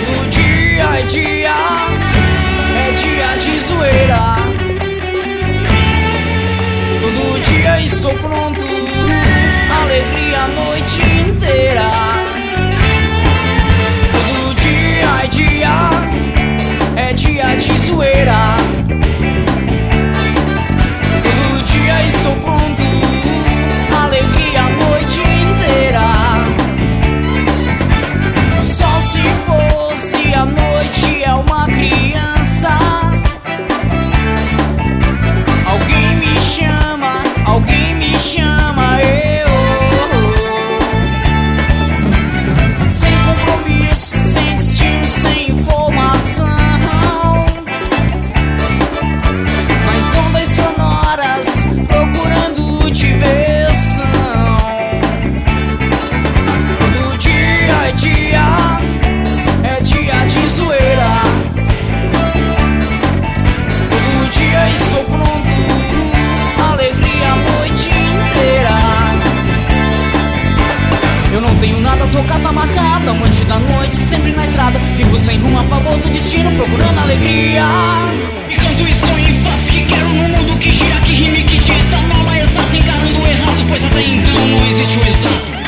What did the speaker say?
Todo dia é dia, é dia de zoeira. Todo dia estou pronto, alegria a noite inteira. Todo dia é dia, é dia de zoeira. Todo dia estou pronto, alegria a noite inteira. O sol se pôs e a noite é uma criança. Alguém me chama, eu. Sem compromisso, sem destino, sem informação. Nas ondas sonoras, procurando diversão. Todo dia é dia de zoeira. Todo dia estou pronto, alegria a noite inteira. Eu não tenho nada, sou capa marcada, amante da noite, sempre na estrada. Fico sem rumo a favor do destino, procurando alegria. E canto e sonho e faço o que quero no mundo que gira, que rime, que dita. Nova exata, encarando o errado, pois até então não existe o exato.